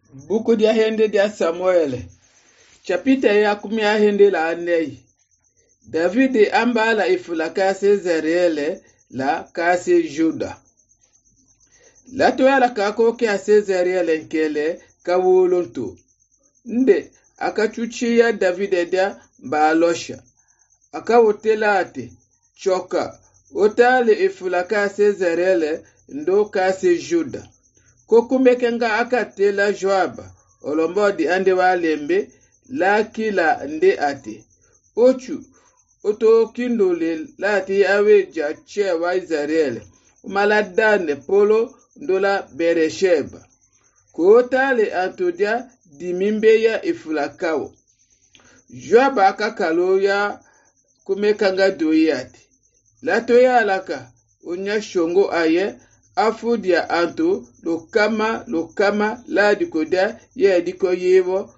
Buku dia hende dia Samuel. Chapita ya kumia hende la anei. David amba la ifula kase Zeriele la kase Juda. Lato ya la kako kia se Zeriele nkele kawuluntu. Nde akachuchi ya David dia baalosha. Akawotela ate choka. Otale ifula kase Zeriele ndo kase Juda. Kokumekenga akatela Joaba, olombodi ande walembe, laki la nde ate. Ochu, oto kindole lati aweja che wa Israel, umaladane polo ndola Beresheba. Kootale antodia dimimbe ya ifulakawo. Joaba akakalo ya kumekanga doyate. Lato ya alaka, onya shongo aye, afudia anto lokama la dikoda ye diko yevo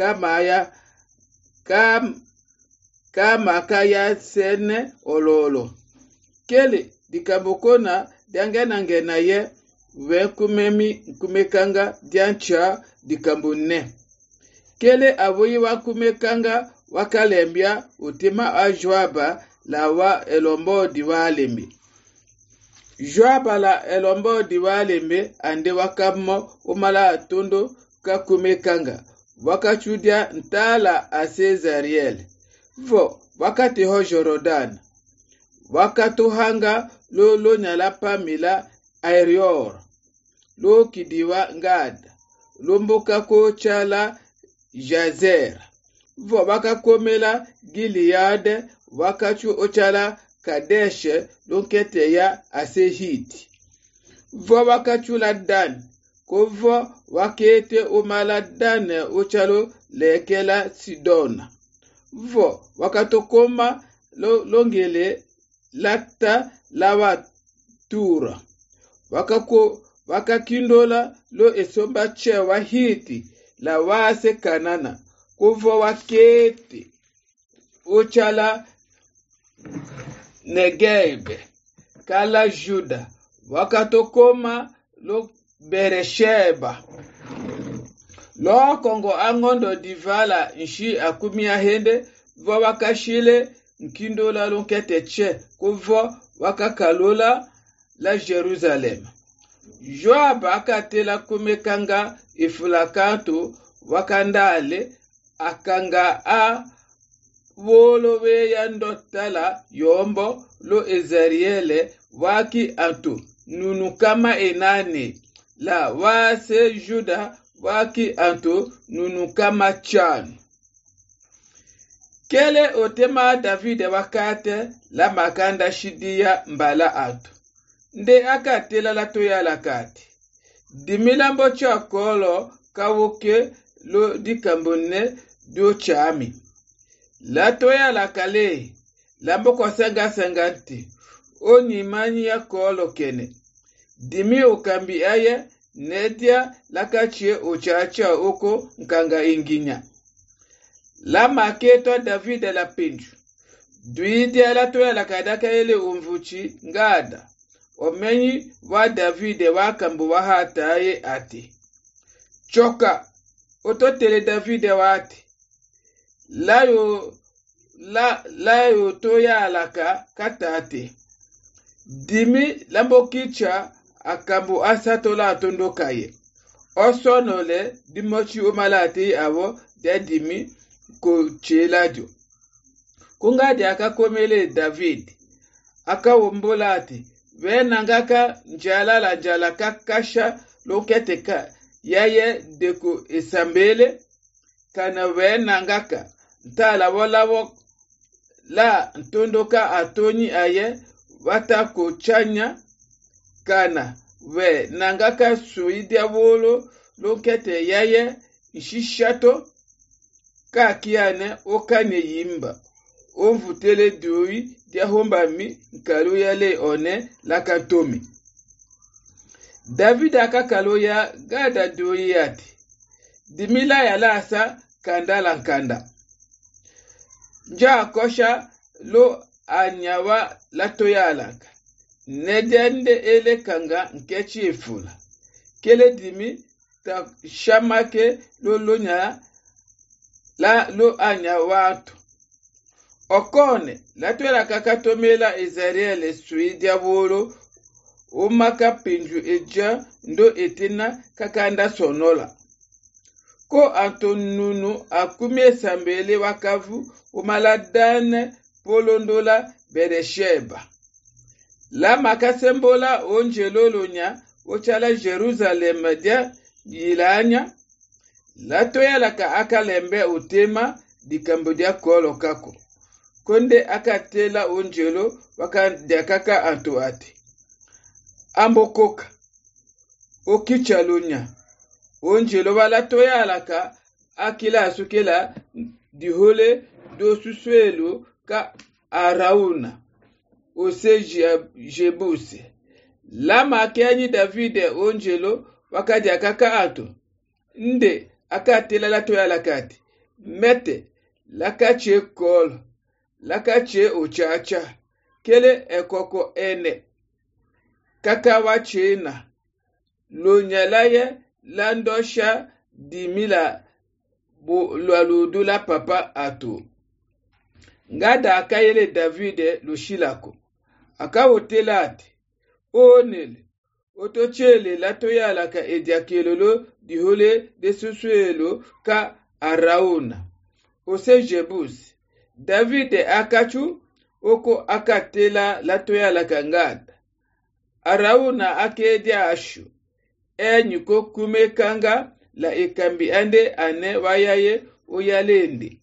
kama kaya sene ololo kele dikambokona ngena ye we kumekanga diancha dikambone kele avoyi wa kumekanga wakalembia utima ajwaba la wa elombo diwalembi Joaba la elombo diwalembe ande wakamo umala atondo kakumekanga wakachudia ntala ase Zeriel vo wakati ho Jorodan wakatuhanga lo nyala pamila Aerior lo kidiwa Gad lo mboka ko chala Jazer vo wakakomela Gilead wakachu ochala Kadeshe lonkete ya ase hiti. Vo wakachula Dan, kovo wakete umala Dan ochalo lekela Sidona. Vo wakatokoma longele lata lawa tura. Wakakindola lo esomba chewa hiti la wase Kanana. Kovo wakete ochala Negebe, kala Juda, wakatokoma lo Beresheba. Lo kongo angondo divala nshi akumia hende, vo wakashile nkindola lonkete che, kuvo wakakalola la Jerusalem. Joab akatela kumekanga ifulakanto wakandale akanga a wolowe ya ndotala yombo lo Ezariele waki antu nunu kama enane la wase Juda waki antu nunu kama chan. Kele otema David wakate la makanda shidia mbala antu. Nde akatela la toya la kati. Dimilambo chakolo kawoke lo dikambone do chami. La toya la kale, lambo kwa senganti, oni mani ya kolo kene. Dimi ukambi aye, nedia lakachie uchacha oko nkanga inginya. La maketo David la pinju. Duidia la toya la kadaka ele umvuchi ngada. Omenyi wa David wakambu wahata aye ati. Choka, ototele David wati. Layo toya alaka katate. Dimi lambo kicha akambu asatola atondokaye. Osonole dimochi umalati awo de dimi ko cheladio. Kungadi akakomele David. Akawombolati. Venangaka njala kakasha loketeka yaye deko esambele. Kana venangaka. Ntala walawo la ntondoka atoni aye watako chanya kana we nangaka suidia wolo lokete yaye nshishato kakiane okane yimba omvutele doi dia hombami nkalo yale one lakatomi. David akakalo ya gada doi yati dimila ya lasa kanda nkanda. Nja kosha lo anyawa latoya alaka. Nedende ele kanga nkechi efula. Kele dimi ta shamake lolonya la lo anya watu. Okone latwela kakatomela Israel suidia bolo umaka pinju eja ndo etina kakanda sonola. Ko antonunu akumie sambele wakavu umaladane polondola Beresheba. La makasembola onjelolonya ochala Jerusalem dia yilanya. La toyalaka akalembe utema di Cambodia kolo kako. Konde akatela onjelo wakandakaka antoati. Ambokoka okichalunya onjelo wala toyalaka akila asukela dihole do susuelo ka Arauna ose Jebuse. Lama akenyi Davide onjelo wakadakaka ato. Nde akatela la toyalakati. Mete lakache kolo. Lakache uchacha. Kele ekoko ene. Kakawa chena. Lonyalaye landosha dimila lwaludula papa ato. Ngada akayele Davide lushilako. Akawotelati. Onele. Otochele latoyalaka ediakelolo dihole desusuelo ka Arauna. Ose Jebuse. Davide akachu oko akatela latoyalaka ngada. Arauna akedia ashu. Enyuko kumekanga la ikambi ande ane wayaye uyalende.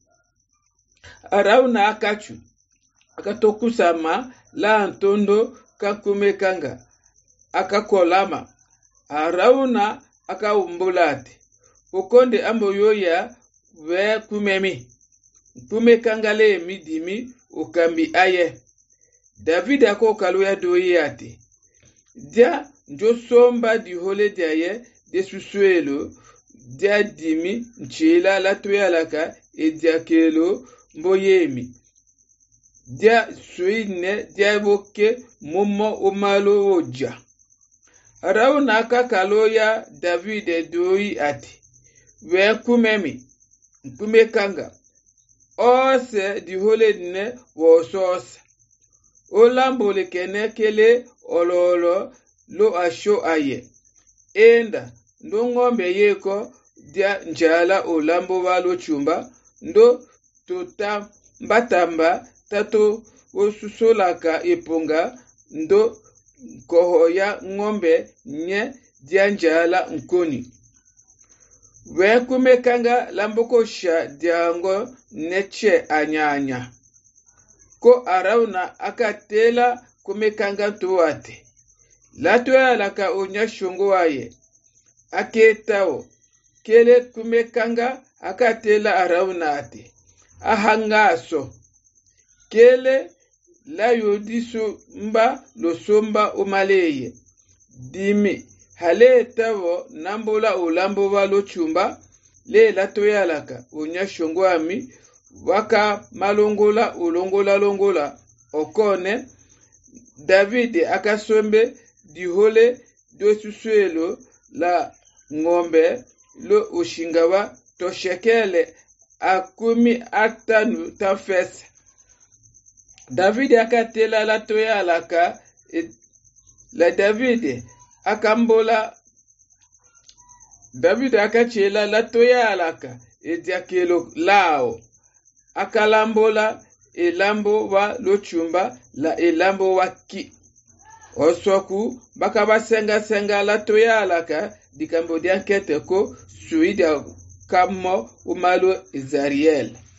Arauna akachu. Akatokusama la antondo kakumekanga. Akakolama. Arauna akaumbulati. Ukonde ambo yoya we kumemi. Kumekangale midimi ukambi aye. David ako kaluya doyate. Dia njo somba di hole diaye de susuelo. Dia dimi nchila la toyalaka e dia kelo mboyemi. Dia suine dia boke momo umalo oja. Arauna akakaloya David doi ati. We kumemi. Kumekanga. Ose di hole dine wososa. Olambo le kene kele ololo lo asho aye. Enda ndo ngombe yeko dia njala olambo walo chumba. Ndo tuta mbatamba tato osusolaka ipunga. Ndo kohoya ngombe nye dia njala nkoni. We kumekanga lamboko sha diango neche anyanya. Ko Arauna akatela kumekanga tuwate. Latoyalaka onya shungu waye. Aketao. Kele kumekanga akatela Arauna ate. Ahangaso. Kele la yodisu mba losomba umaleye. Dimi. Hale tawo nambola ulambo walo chumba. Le latoyalaka onya shungu wami. Waka malongola ulongola okone. David akasombe dihole do susuelo la ngombe lo ushingawa toshekele akumi atanu tafesa. David akatela la toyalaka la David akambola. David akachela la toyalaka ediakelo lao. Akalambola elambo wa lochumba la elambo wa ki. Osoku baka senga la toyalaka di Cambodia kete ko suida kamo umalo Israel.